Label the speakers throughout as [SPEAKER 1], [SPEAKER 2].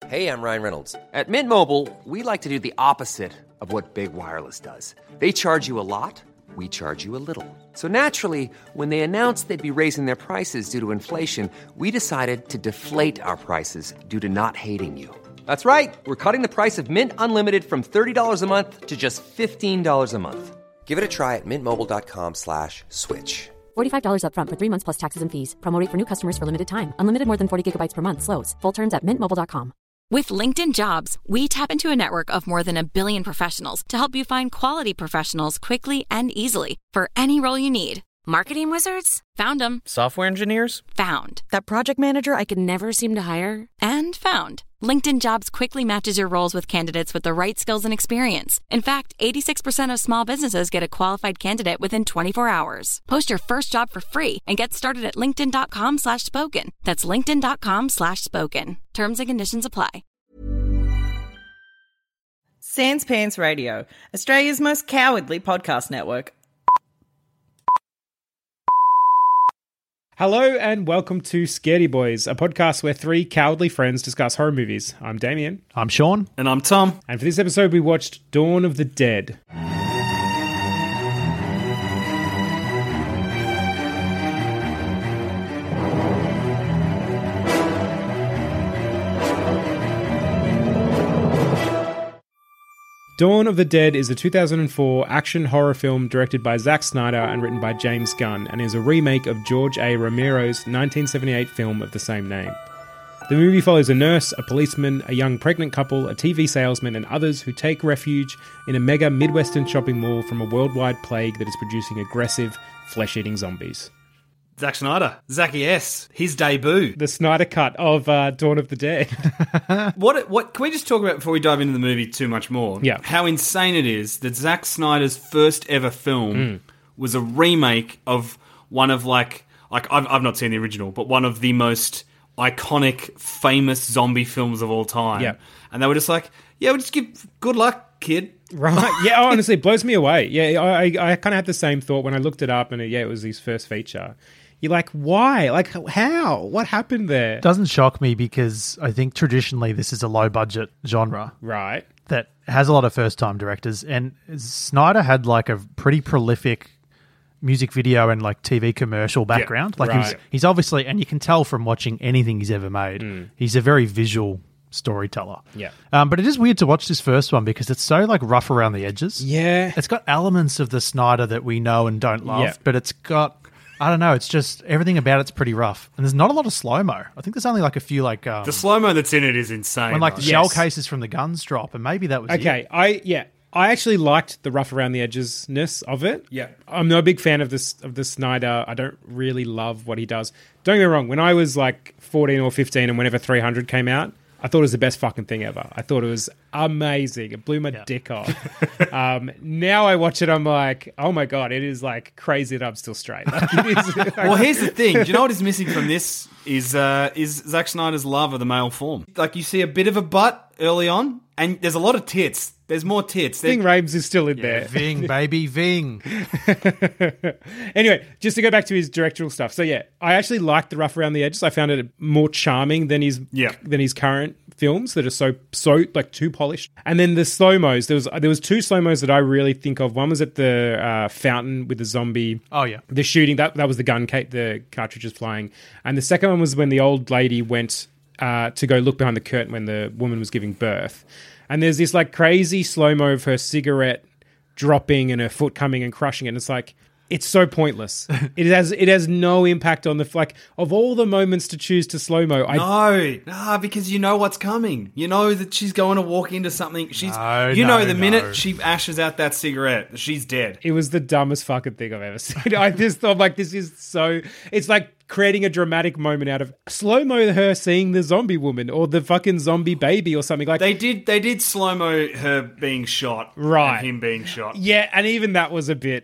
[SPEAKER 1] Hey, I'm Ryan Reynolds. At Mint Mobile, we like to do the opposite of what Big Wireless does. They charge you a lot, we charge you a little. So naturally, when they announced they'd be raising their prices due to inflation, we decided to deflate our prices due to not hating you. That's right. We're cutting the price of Mint Unlimited from $30 a month to just $15 a month. Give it a try at mintmobile.com/switch.
[SPEAKER 2] $45 up front for 3 months plus taxes and fees. Promo rate for new customers for limited time. Unlimited more than 40 gigabytes per month. Slows full terms at mintmobile.com.
[SPEAKER 3] With LinkedIn Jobs, we tap into a network of more than 1 billion professionals to help you find quality professionals quickly and easily for any role you need. Marketing wizards? Found them.
[SPEAKER 4] Software engineers?
[SPEAKER 3] Found. That project manager I could never seem to hire? And found. LinkedIn Jobs quickly matches your roles with candidates with the right skills and experience. In fact, 86% of small businesses get a qualified candidate within 24 hours. Post your first job for free and get started at linkedin.com/spoken. That's linkedin.com/spoken. Terms and conditions apply.
[SPEAKER 5] Sans Pants Radio, Australia's most cowardly podcast network.
[SPEAKER 6] Hello and welcome to Scaredy Boys, a podcast where three cowardly friends discuss horror movies. I'm Damien.
[SPEAKER 7] I'm Sean.
[SPEAKER 4] And I'm Tom.
[SPEAKER 6] And for this episode, we watched Dawn of the Dead. Dawn of the Dead is a 2004 action horror film directed by Zack Snyder and written by James Gunn, and is a remake of George A. Romero's 1978 film of the same name. The movie follows a nurse, a policeman, a young pregnant couple, a TV salesman, and others who take refuge in a mega Midwestern shopping mall from a worldwide plague that is producing aggressive, flesh-eating zombies.
[SPEAKER 4] Zack Snyder, Zachy S, his debut.
[SPEAKER 6] The Snyder cut of Dawn of the Dead.
[SPEAKER 4] What can we just talk about before we dive into the movie too much more?
[SPEAKER 6] Yeah.
[SPEAKER 4] How insane it is that Zack Snyder's first ever film was a remake of one of I've not seen the original, but one of the most iconic, famous zombie films of all time.
[SPEAKER 6] Yeah.
[SPEAKER 4] And they were just like, yeah, we'll just give good luck, kid.
[SPEAKER 6] Right. Yeah, honestly, it blows me away. Yeah, I kind of had the same thought when I looked it up, and it was his first feature. You're like, why? Like, how? What happened there?
[SPEAKER 7] Doesn't shock me because I think traditionally this is a low-budget genre.
[SPEAKER 6] Right.
[SPEAKER 7] That has a lot of first-time directors. And Snyder had like a pretty prolific music video and like TV commercial background.
[SPEAKER 6] Yeah,
[SPEAKER 7] like
[SPEAKER 6] right.
[SPEAKER 7] he's obviously, and you can tell from watching anything he's ever made, he's a very visual storyteller.
[SPEAKER 6] Yeah.
[SPEAKER 7] But it is weird to watch this first one because it's so like rough around the edges.
[SPEAKER 6] Yeah.
[SPEAKER 7] It's got elements of the Snyder that we know and don't love, but it's got... I don't know. It's just everything about it's pretty rough, and there's not a lot of slow mo. I think there's only like a few like
[SPEAKER 4] the slow mo that's in it is insane.
[SPEAKER 7] when like the shell cases from the guns drop, and maybe that was
[SPEAKER 6] okay.
[SPEAKER 7] it.
[SPEAKER 6] I actually liked the rough around the edges-ness of it.
[SPEAKER 4] Yeah.
[SPEAKER 6] I'm not a big fan of the Snyder. I don't really love what he does. Don't get me wrong. When I was like 14 or 15, and whenever 300 came out, I thought it was the best fucking thing ever. I thought it was amazing. It blew my dick off. Now I watch it, I'm like, oh my God, it is like crazy that I'm still straight. Like, it is, like,
[SPEAKER 4] Well, here's the thing. Do you know what is missing from this is Zack Snyder's love of the male form. Like, you see a bit of a butt early on, and there's a lot of tits. There's more tits.
[SPEAKER 6] Ving Rhames is still in there.
[SPEAKER 7] Ving, baby, Ving.
[SPEAKER 6] Anyway, just to go back to his directorial stuff. So yeah, I actually liked the rough around the edges. I found it more charming than his current films that are so like too polished. And then the slow-mos. There was two slow-mos that I really think of. One was at the fountain with the zombie.
[SPEAKER 7] Oh yeah.
[SPEAKER 6] The shooting, that was the the cartridges flying. And the second one was when the old lady went to go look behind the curtain when the woman was giving birth. And there's this like crazy slow-mo of her cigarette dropping and her foot coming and crushing it. And it's like, it's so pointless. It has no impact on of all the moments to choose to slow-mo.
[SPEAKER 4] Because you know what's coming. You know that she's going to walk into something. The minute she ashes out that cigarette, she's dead.
[SPEAKER 6] It was the dumbest fucking thing I've ever seen. I just thought like, this is so, it's like creating a dramatic moment out of slow-mo her seeing the zombie woman or the fucking zombie baby or something like.
[SPEAKER 4] They did slow-mo her being shot.
[SPEAKER 6] Right.
[SPEAKER 4] And him being shot.
[SPEAKER 6] Yeah. And even that was a bit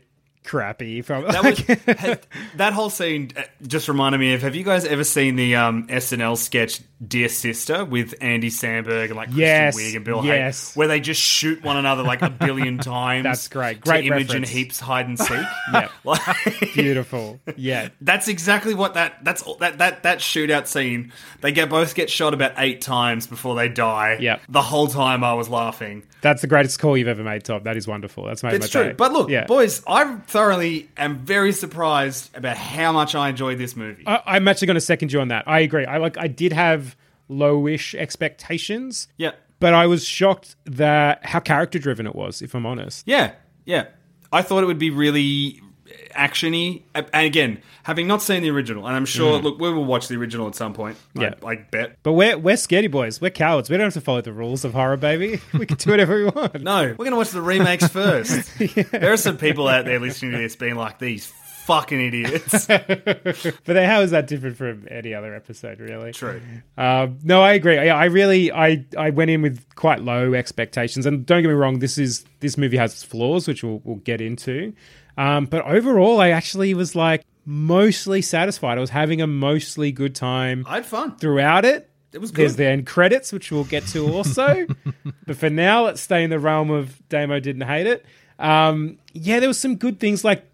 [SPEAKER 6] crappy. From
[SPEAKER 4] That whole scene just reminded me of, have you guys ever seen the SNL sketch Dear Sister with Andy Samberg and like
[SPEAKER 6] Yes,
[SPEAKER 4] Kristen Wiig and Bill
[SPEAKER 6] yes.
[SPEAKER 4] Hader, where they just shoot one another like a billion times?
[SPEAKER 6] That's great.
[SPEAKER 4] To
[SPEAKER 6] Great
[SPEAKER 4] Imogen
[SPEAKER 6] reference.
[SPEAKER 4] Heap's hide and seek.
[SPEAKER 6] Yeah.
[SPEAKER 4] Like-
[SPEAKER 6] Beautiful. Yeah.
[SPEAKER 4] That's exactly what that shootout scene. They both get shot about 8 times before they die.
[SPEAKER 6] Yep.
[SPEAKER 4] The whole time I was laughing.
[SPEAKER 6] That's the greatest call you've ever made, Tom. That is wonderful. That's made
[SPEAKER 4] It's
[SPEAKER 6] my
[SPEAKER 4] true.
[SPEAKER 6] day.
[SPEAKER 4] But look,
[SPEAKER 6] Yeah.
[SPEAKER 4] boys, I thoroughly am very surprised about how much I enjoyed this movie.
[SPEAKER 6] I'm actually going to second you on that. I agree. I did have lowish expectations.
[SPEAKER 4] Yeah.
[SPEAKER 6] But I was shocked that how character driven it was, if I'm honest.
[SPEAKER 4] Yeah. I thought it would be really action-y. And again, having not seen the original, and I'm sure, look, we will watch the original at some point.
[SPEAKER 6] Yeah.
[SPEAKER 4] I bet.
[SPEAKER 6] But we're scaredy boys. We're cowards. We don't have to follow the rules of horror, baby. We can do whatever we want.
[SPEAKER 4] No, we're going to watch the remakes first. There are some people out there listening to this being like, these fucking idiots.
[SPEAKER 6] But how is that different from any other episode, really?
[SPEAKER 4] True.
[SPEAKER 6] No, I agree. I went in with quite low expectations, and don't get me wrong, this movie has its flaws, which we'll get into. But overall, I actually was like mostly satisfied. I was having a mostly good time.
[SPEAKER 4] I had fun.
[SPEAKER 6] Throughout it.
[SPEAKER 4] It was good.
[SPEAKER 6] There's the end credits, which we'll get to also. But for now, let's stay in the realm of Damo didn't hate it. There was some good things like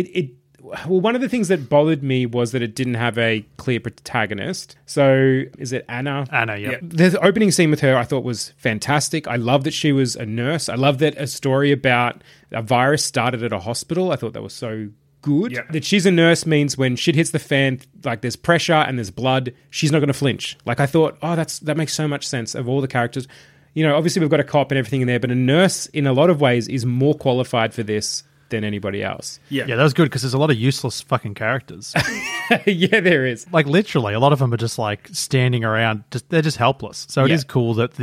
[SPEAKER 6] one of the things that bothered me was that it didn't have a clear protagonist. So is it Anna?
[SPEAKER 7] Anna, yeah.
[SPEAKER 6] The opening scene with her I thought was fantastic. I love that she was a nurse. I love that a story about a virus started at a hospital. I thought that was so good.
[SPEAKER 4] Yeah.
[SPEAKER 6] That she's a nurse means when shit hits the fan, like there's pressure and there's blood, she's not going to flinch. Like I thought, that makes so much sense of all the characters. You know, obviously we've got a cop and everything in there, but a nurse in a lot of ways is more qualified for this than anybody else.
[SPEAKER 4] Yeah,
[SPEAKER 7] that was good because there's a lot of useless fucking characters.
[SPEAKER 6] Yeah, there is.
[SPEAKER 7] Like literally, a lot of them are just like standing around. They're just helpless. So it
[SPEAKER 6] Yeah.
[SPEAKER 7] is cool that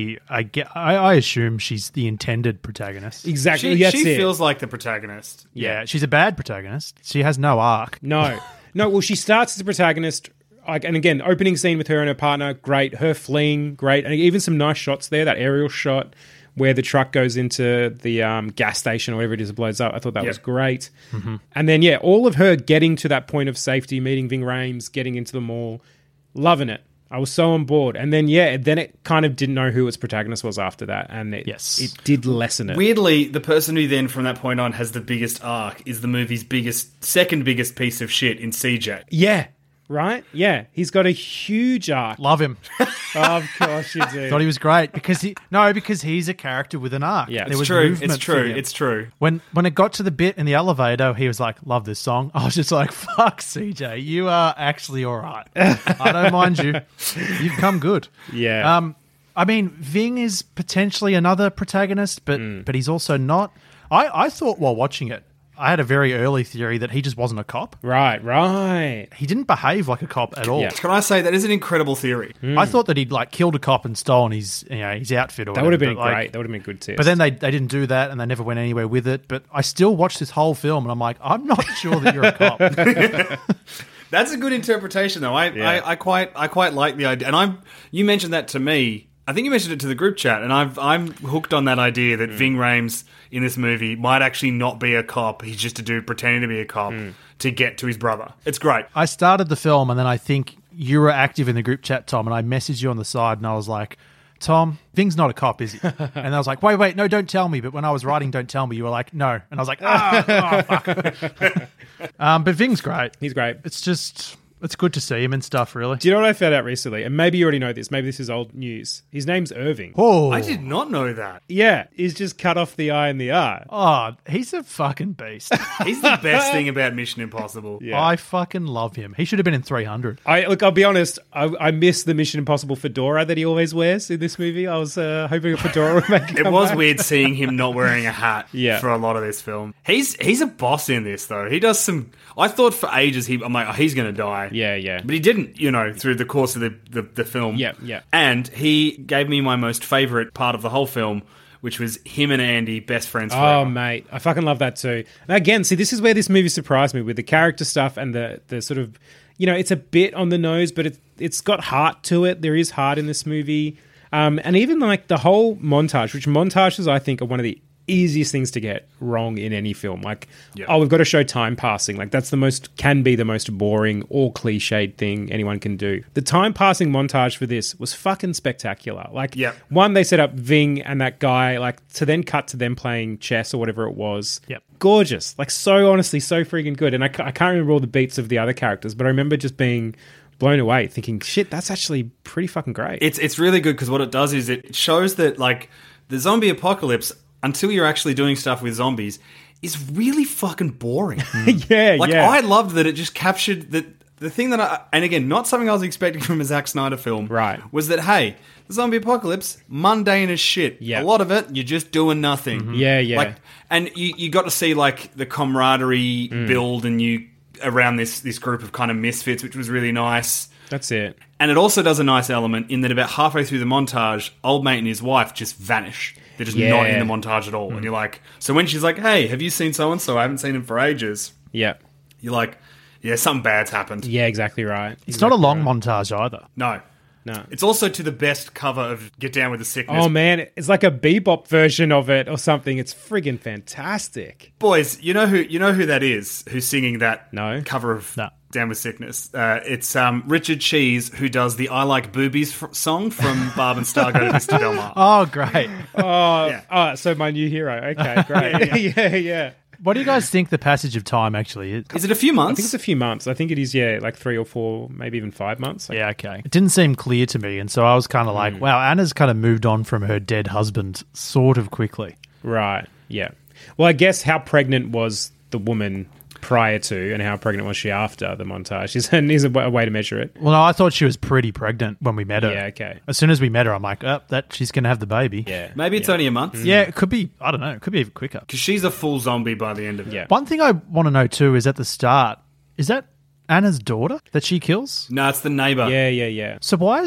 [SPEAKER 7] I assume she's the intended protagonist.
[SPEAKER 6] Exactly.
[SPEAKER 4] She
[SPEAKER 6] That's it.
[SPEAKER 4] feels like the protagonist.
[SPEAKER 7] Yeah, she's a bad protagonist. She has no arc.
[SPEAKER 6] No. Well, she starts as a protagonist. And again, opening scene with her and her partner, great. Her fleeing, great. And even some nice shots there. That aerial shot where the truck goes into the gas station or whatever it is, it blows up. I thought that was great. Mm-hmm. And then, all of her getting to that point of safety, meeting Ving Rhames, getting into the mall, loving it. I was so on board. And then, then it kind of didn't know who its protagonist was after that. And it did lessen it.
[SPEAKER 4] Weirdly, the person who then from that point on has the biggest arc is the movie's second biggest piece of shit in CJ.
[SPEAKER 6] Yeah. Right? Yeah. He's got a huge arc.
[SPEAKER 7] Love him.
[SPEAKER 6] Of course you do.
[SPEAKER 7] Thought he was great because he's a character with an arc.
[SPEAKER 6] Yeah,
[SPEAKER 7] There was
[SPEAKER 4] True.
[SPEAKER 7] movement
[SPEAKER 4] It's
[SPEAKER 7] for
[SPEAKER 4] true.
[SPEAKER 7] him.
[SPEAKER 4] It's true.
[SPEAKER 7] When it got to the bit in the elevator, he was like, "Love this song." I was just like, "Fuck, CJ, you are actually all right. I don't mind you. You've come good."
[SPEAKER 6] Yeah.
[SPEAKER 7] I mean, Ving is potentially another protagonist, but he's also not. I thought while watching it, I had a very early theory that he just wasn't a cop.
[SPEAKER 6] Right.
[SPEAKER 7] He didn't behave like a cop at all.
[SPEAKER 6] Yeah.
[SPEAKER 4] Can I say that is an incredible theory?
[SPEAKER 7] I thought that he'd like killed a cop and stolen his outfit or
[SPEAKER 6] That
[SPEAKER 7] whatever.
[SPEAKER 6] would have been
[SPEAKER 7] but, like,
[SPEAKER 6] great. That would have been a good test.
[SPEAKER 7] But then they didn't do that, and they never went anywhere with it. But I still watched this whole film, and I'm like, I'm not sure that you're a cop.
[SPEAKER 4] That's a good interpretation, though. I quite like the idea, and you mentioned that to me. I think you mentioned it to the group chat, and I'm hooked on that idea that Ving Rhames in this movie might actually not be a cop. He's just a dude pretending to be a cop to get to his brother. It's great.
[SPEAKER 7] I started the film, and then I think you were active in the group chat, Tom, and I messaged you on the side, and I was like, Tom, Ving's not a cop, is he? And I was like, wait, no, don't tell me. But when I was writing Don't Tell Me, you were like, no. And I was like, fuck. But Ving's great.
[SPEAKER 6] He's great.
[SPEAKER 7] It's good to see him and stuff, really.
[SPEAKER 6] Do you know what I found out recently? And maybe you already know this. Maybe this is old news. His name's Irving.
[SPEAKER 7] Oh,
[SPEAKER 4] I did not know that.
[SPEAKER 6] Yeah, he's just cut off the I and the R.
[SPEAKER 7] Oh, he's a fucking beast.
[SPEAKER 4] He's the best thing about Mission Impossible.
[SPEAKER 6] Yeah.
[SPEAKER 7] I fucking love him. He should have been in 300.
[SPEAKER 6] I'll be honest. I miss the Mission Impossible fedora that he always wears in this movie. I was hoping a fedora would make
[SPEAKER 4] It was weird seeing him not wearing a hat for a lot of this film. He's a boss in this, though. He does some... I thought for ages, I'm like, he's going to die.
[SPEAKER 6] Yeah.
[SPEAKER 4] But he didn't, through the course of the film.
[SPEAKER 6] Yeah.
[SPEAKER 4] And he gave me my most favourite part of the whole film, which was him and Andy, best friends forever.
[SPEAKER 6] Oh, mate. I fucking love that too. And again, see, this is where this movie surprised me with the character stuff and the sort of... it's a bit on the nose, but it's got heart to it. There is heart in this movie. And even like the whole montage, which montages I think are one of the easiest things to get wrong in any film. Like,
[SPEAKER 4] Yeah.
[SPEAKER 6] oh, we've got to show time passing. Like, that's can be the most boring or cliched thing anyone can do. The time passing montage for this was fucking spectacular. Like,
[SPEAKER 4] Yep.
[SPEAKER 6] one, they set up Ving and that guy, like, to then cut to them playing chess or whatever it was.
[SPEAKER 7] Yep.
[SPEAKER 6] Gorgeous. Like, so honestly, so freaking good. And I can't remember all the beats of the other characters, but I remember just being blown away, thinking, shit, that's actually pretty fucking great.
[SPEAKER 4] It's really good because what it does is it shows that, like, the zombie apocalypse, until you're actually doing stuff with zombies, is really fucking boring.
[SPEAKER 6] yeah,
[SPEAKER 4] Like,
[SPEAKER 6] yeah.
[SPEAKER 4] I loved that it just captured the thing that and again, not something I was expecting from a Zack Snyder film,
[SPEAKER 6] Right.
[SPEAKER 4] was that, hey, the zombie apocalypse, mundane as shit.
[SPEAKER 6] Yeah.
[SPEAKER 4] A lot of it, you're just doing nothing.
[SPEAKER 6] Yeah, yeah.
[SPEAKER 4] Like, and you got to see, like, the camaraderie build and you around this group of kind of misfits, which was really nice.
[SPEAKER 6] That's it.
[SPEAKER 4] And it also does a nice element in that about halfway through the montage, old mate and his wife just vanish. They're just not in the montage at all. And you're like, so when she's like, hey, have you seen so-and-so? I haven't seen him for ages.
[SPEAKER 6] Yeah.
[SPEAKER 4] You're like, yeah, something bad's happened.
[SPEAKER 6] Yeah, exactly right.
[SPEAKER 7] It's not a long montage either.
[SPEAKER 4] No.
[SPEAKER 6] No.
[SPEAKER 4] It's also to the best cover of Get Down with the Sickness.
[SPEAKER 6] Oh, man. It's like a bebop version of it or something. It's friggin' fantastic.
[SPEAKER 4] Boys, you know who that is who's singing that
[SPEAKER 6] No.
[SPEAKER 4] cover of
[SPEAKER 7] No.
[SPEAKER 4] Down with Sickness? It's Richard Cheese, who does the I Like Boobies song from Barb and Star Go to Mr. Del Mar.
[SPEAKER 7] Oh, great.
[SPEAKER 6] Oh, so my new hero. Okay, great. yeah.
[SPEAKER 7] What do you guys think the passage of time actually is?
[SPEAKER 4] Is it a few
[SPEAKER 6] I
[SPEAKER 4] months?
[SPEAKER 6] think it's a few months. I think it is, like 3 or 4, maybe even 5 months. Like,
[SPEAKER 7] Yeah, okay. It didn't seem clear to me, and so I was kind of like, wow, Anna's kind of moved on from her dead husband sort of quickly.
[SPEAKER 6] Right, yeah. Well, I guess how pregnant was the woman prior to and how pregnant was she after the montage is a way to measure it.
[SPEAKER 7] Well, no, I thought she was pretty pregnant when we met her.
[SPEAKER 6] Yeah, okay.
[SPEAKER 7] As soon as we met her, I'm like, that she's going to have the baby.
[SPEAKER 6] Yeah.
[SPEAKER 4] Maybe it's only a month.
[SPEAKER 7] Yeah, it could be, I don't know, it could be even quicker.
[SPEAKER 4] Because she's a full zombie by the end of it.
[SPEAKER 6] Yeah.
[SPEAKER 7] One thing I want to know too is at the start, is that Anna's daughter that she kills?
[SPEAKER 4] No, it's the neighbor.
[SPEAKER 6] Yeah.
[SPEAKER 7] So why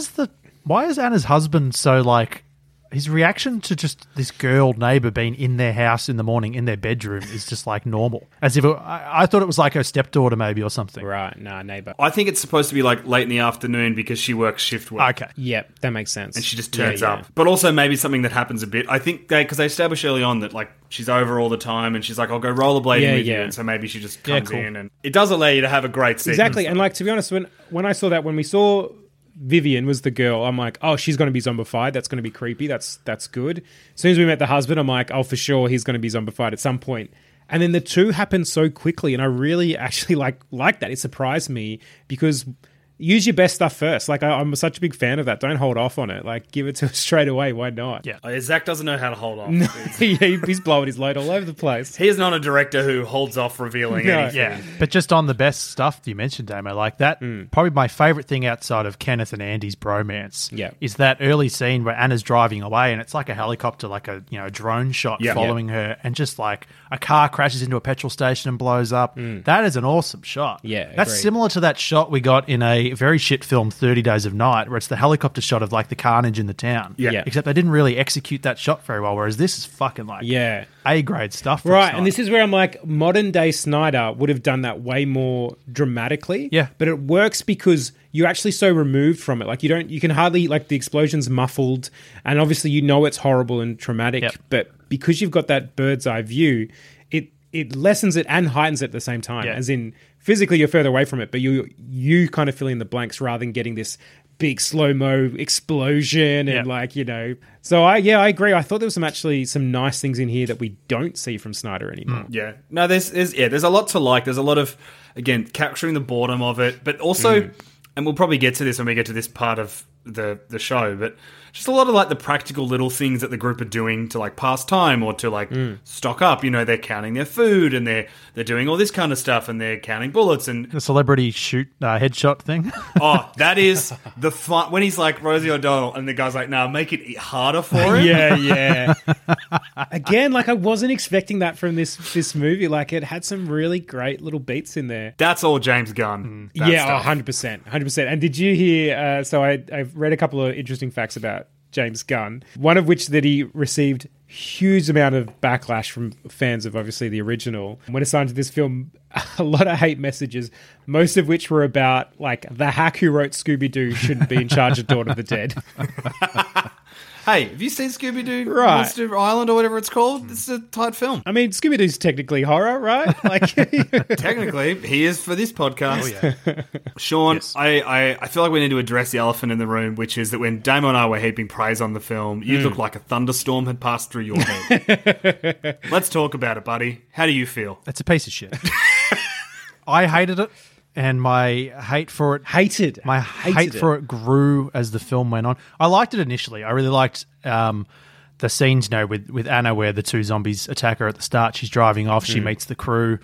[SPEAKER 7] is Anna's husband so like, his reaction to just this girl neighbor being in their house in the morning in their bedroom is just like normal, as if I thought it was like her stepdaughter maybe or something.
[SPEAKER 6] Right, nah, neighbor.
[SPEAKER 4] I think it's supposed to be like late in the afternoon because she works shift work.
[SPEAKER 7] Okay.
[SPEAKER 6] Yep, that makes sense.
[SPEAKER 4] And she just turns
[SPEAKER 6] Yeah.
[SPEAKER 4] up. But also maybe something that happens a bit. I think because they establish early on that like she's over all the time and she's like, I'll go rollerblading with you. And so maybe she just comes
[SPEAKER 7] cool.
[SPEAKER 4] in and it does allow you to have a great sequence.
[SPEAKER 6] Exactly, and like to be honest, when I saw that, when we saw Vivian was the girl, I'm like, oh, she's going to be zombified. That's going to be creepy. That's good. As soon as we met the husband, I'm like, oh, for sure, he's going to be zombified at some point. And then the two happened so quickly, and I really actually like that. It surprised me because use your best stuff first. Like I'm such a big fan of that. Don't hold off on it. Like give it to us straight away. Why not?
[SPEAKER 7] Yeah.
[SPEAKER 4] Zach doesn't know how to hold off.
[SPEAKER 6] He's blowing his load all over the place.
[SPEAKER 4] He is not a director who holds off revealing
[SPEAKER 6] No.
[SPEAKER 4] anything.
[SPEAKER 7] Yeah, but just on the best stuff you mentioned, Damo, like that, probably my favourite thing outside of Kenneth and Andy's bromance
[SPEAKER 6] Yeah.
[SPEAKER 7] is that early scene where Anna's driving away and it's like a helicopter, like a drone shot
[SPEAKER 4] Yeah.
[SPEAKER 7] following her, and just like a car crashes into a petrol station and blows up. That is an awesome shot.
[SPEAKER 6] Yeah,
[SPEAKER 7] That's
[SPEAKER 6] agreed.
[SPEAKER 7] similar to that shot we got in a very shit film, 30 Days of Night, where it's the helicopter shot of like the carnage in the town.
[SPEAKER 4] Yeah.
[SPEAKER 7] Except they didn't really execute that shot very well, whereas this is fucking like
[SPEAKER 6] Yeah.
[SPEAKER 7] A-grade stuff. from
[SPEAKER 6] Right,
[SPEAKER 7] Snyder.
[SPEAKER 6] and this is where I'm like, modern day Snyder would have done that way more dramatically.
[SPEAKER 7] Yeah.
[SPEAKER 6] But it works because you're actually so removed from it. Like you can hardly, like the explosion's muffled, and obviously you know it's horrible and traumatic,
[SPEAKER 7] Yep.
[SPEAKER 6] but because you've got that bird's eye view, it lessens it and heightens it at the same time.
[SPEAKER 7] Yeah.
[SPEAKER 6] As in, physically you're further away from it, but you kind of fill in the blanks rather than getting this big slow-mo explosion and So I agree. I thought there was some nice things in here that we don't see from Snyder anymore.
[SPEAKER 4] Yeah. No, there's a lot to like. There's a lot of, again, capturing the boredom of it, but also, and we'll probably get to this when we get to this part of the show, but just a lot of like the practical little things that the group are doing to like pass time or to like stock up. They're counting their food and they're doing all this kind of stuff and they're counting bullets and
[SPEAKER 7] the celebrity headshot thing.
[SPEAKER 4] oh, that is the fun when he's like Rosie O'Donnell and the guy's like, "No, make it harder for him."
[SPEAKER 6] Yeah. Again, like I wasn't expecting that from this movie. Like it had some really great little beats in there.
[SPEAKER 4] That's all James Gunn. That
[SPEAKER 6] Yeah,
[SPEAKER 4] stuff.
[SPEAKER 6] 100%. And did you hear? So I've read a couple of interesting facts about James Gunn. One of which that he received huge amount of backlash from fans of obviously the original. When assigned to this film, a lot of hate messages, most of which were about like the hack who wrote Scooby-Doo shouldn't be in charge of Dawn of the Dead.
[SPEAKER 4] Hey, have you seen Scooby-Doo
[SPEAKER 6] Right.
[SPEAKER 4] Monster Island or whatever it's called? This is a tight film.
[SPEAKER 6] I mean, Scooby-Doo's technically horror, right? Like,
[SPEAKER 4] Technically, he is for this podcast. Oh, yeah. Sean,
[SPEAKER 7] Yes.
[SPEAKER 4] I feel like we need to address the elephant in the room, which is that when Damo and I were heaping praise on the film, you looked like a thunderstorm had passed through your head. Let's talk about it, buddy. How do you feel?
[SPEAKER 7] It's a piece of shit. I hated it, and my hate for it
[SPEAKER 6] hated.
[SPEAKER 7] My hate for it grew as the film went on. I liked it initially. I really liked the scenes, with Anna where the two zombies attack her at the start. She's driving off. She meets the crew.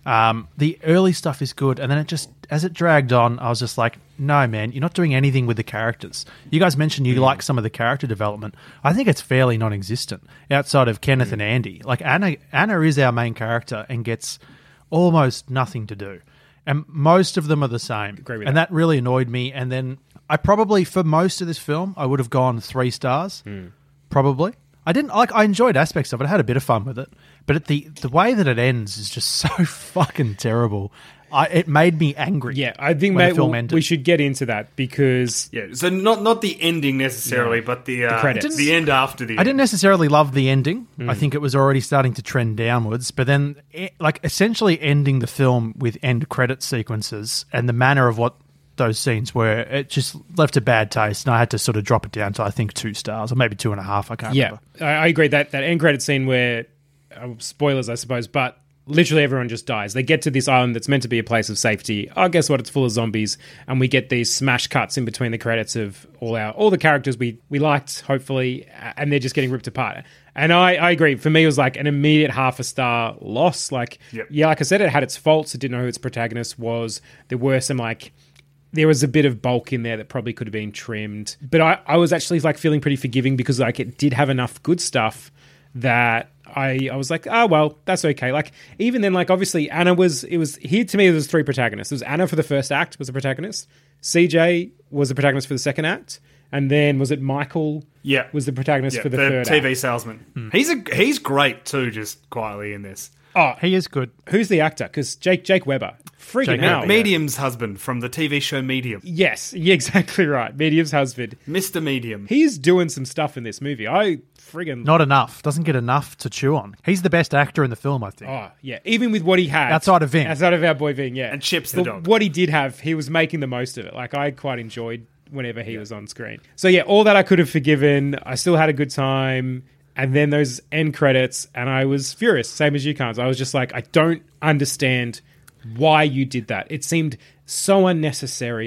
[SPEAKER 7] The early stuff is good, and then as it dragged on, I was just like, no, man, you're not doing anything with the characters. You guys mentioned you like some of the character development. I think it's fairly non-existent outside of Kenneth and Andy. Like Anna is our main character and gets almost nothing to do. And most of them are the same.
[SPEAKER 6] Agree with
[SPEAKER 7] and that really annoyed me. And then I probably, for most of this film, I would have gone 3 stars. Probably. I enjoyed aspects of it. I had a bit of fun with it. But the way that it ends is just so fucking terrible. It made me angry.
[SPEAKER 6] Yeah, I think,
[SPEAKER 7] when
[SPEAKER 6] mate,
[SPEAKER 7] the film ended.
[SPEAKER 6] we should get into that because...
[SPEAKER 4] Yeah, so not the ending necessarily, but the
[SPEAKER 6] credits.
[SPEAKER 4] the end after the end.
[SPEAKER 7] I didn't necessarily love the ending. I think it was already starting to trend downwards. But then, essentially ending the film with end credit sequences and the manner of what those scenes were, it just left a bad taste. And I had to sort of drop it down to, I think, 2 stars or maybe 2.5. I can't remember.
[SPEAKER 6] I agree. That end credit scene where... spoilers, I suppose, but... literally everyone just dies. They get to this island that's meant to be a place of safety. Oh, guess what? It's full of zombies. And we get these smash cuts in between the credits of all the characters we liked, hopefully, and they're just getting ripped apart. And I agree. For me, it was like an immediate 1/2 star loss. Like, yeah, like I said, it had its faults. It didn't know who its protagonist was. There were some, there was a bit of bulk in there that probably could have been trimmed. But I was actually, feeling pretty forgiving because, it did have enough good stuff that I was like, oh, well, that's okay. Even then, obviously, Anna here to me, there was 3 protagonists. There was Anna for the first act, was the protagonist. CJ was the protagonist for the second act. And then, was it Michael?
[SPEAKER 4] Yeah.
[SPEAKER 6] Was the protagonist for the third
[SPEAKER 4] TV
[SPEAKER 6] act.
[SPEAKER 4] salesman. He's great, too, just quietly in this.
[SPEAKER 6] Oh,
[SPEAKER 7] He is good.
[SPEAKER 6] who's the actor? Because Jake Weber. Friggin' hell.
[SPEAKER 4] Medium's husband from the TV show Medium.
[SPEAKER 6] Yes, you're exactly right. Medium's husband.
[SPEAKER 4] Mr. Medium.
[SPEAKER 6] He's doing some stuff in this movie. I friggin'
[SPEAKER 7] Not enough. Doesn't get enough to chew on. He's the best actor in the film, I think.
[SPEAKER 6] Oh, yeah. Even with what he had.
[SPEAKER 7] Outside of Ving.
[SPEAKER 6] Outside of our boy Ving, yeah.
[SPEAKER 4] And Chips the
[SPEAKER 6] But
[SPEAKER 4] dog.
[SPEAKER 6] What he did have, he was making the most of it. I quite enjoyed whenever he was on screen. So, yeah, all that I could have forgiven. I still had a good time. And then those end credits, and I was furious, same as you, Carnes. I was just like, I don't understand why you did that. It seemed so unnecessary.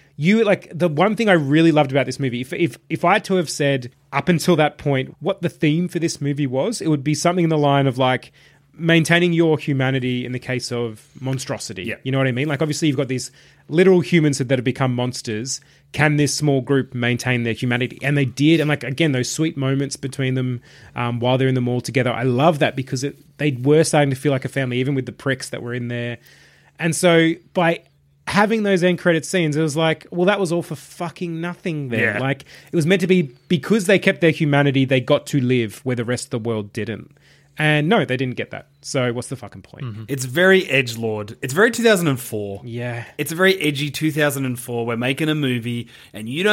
[SPEAKER 6] The one thing I really loved about this movie, if I had to have said up until that point what the theme for this movie was, it would be something in the line of maintaining your humanity in the case of monstrosity.
[SPEAKER 4] Yeah.
[SPEAKER 6] You know what I mean? Obviously you've got these literal humans that have become monsters. Can this small group maintain their humanity? And they did. And again, those sweet moments between them while they're in the mall together. I love that because they were starting to feel like a family, even with the pricks that were in there. And so by having those end credit scenes, it was like, well, that was all for fucking nothing there.
[SPEAKER 4] Yeah.
[SPEAKER 6] It was meant to be because they kept their humanity, they got to live where the rest of the world didn't. And no, they didn't get that. So what's the fucking point?
[SPEAKER 7] Mm-hmm.
[SPEAKER 4] It's very edgelord. It's very 2004.
[SPEAKER 6] Yeah.
[SPEAKER 4] It's a very edgy 2004. We're making a movie, and you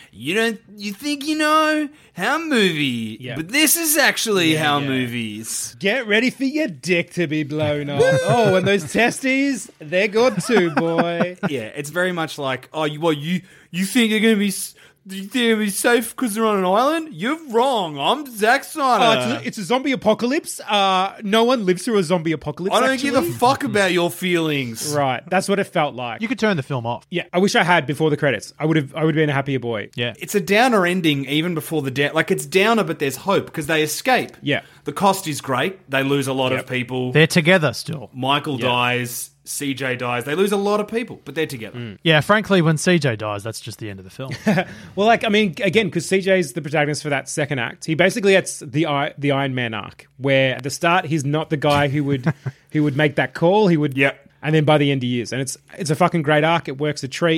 [SPEAKER 4] think you know how movie,
[SPEAKER 6] Yeah.
[SPEAKER 4] but this is actually how
[SPEAKER 6] yeah.
[SPEAKER 4] movies.
[SPEAKER 6] Get ready for your dick to be blown off. Oh, and those testes, they're good too, boy.
[SPEAKER 4] Yeah, it's very much like, you think you're going to be... Do you think it'll be safe because they're on an island? You're wrong. I'm Zack Snyder.
[SPEAKER 6] It's a zombie apocalypse. No one lives through a zombie apocalypse.
[SPEAKER 4] I don't
[SPEAKER 6] actually.
[SPEAKER 4] give a fuck about your feelings.
[SPEAKER 6] Right, that's what it felt like.
[SPEAKER 7] You could turn the film off.
[SPEAKER 6] Yeah, I wish I had before the credits. I would have been a happier boy.
[SPEAKER 7] Yeah.
[SPEAKER 4] It's a downer ending even before the down. It's downer, but there's hope because they escape.
[SPEAKER 6] Yeah.
[SPEAKER 4] The cost is great. They lose a lot of people.
[SPEAKER 7] They're together still.
[SPEAKER 4] Michael dies. CJ dies. They lose a lot of people, but they're together.
[SPEAKER 7] Yeah, frankly, when CJ dies, that's just the end of the film.
[SPEAKER 6] Well, again, because CJ's the protagonist for that second act, he basically gets the Iron Man arc, where at the start he's not the guy who would make that call. He would,
[SPEAKER 4] Yep.
[SPEAKER 6] and then by the end he is, and it's a fucking great arc. It works a treat.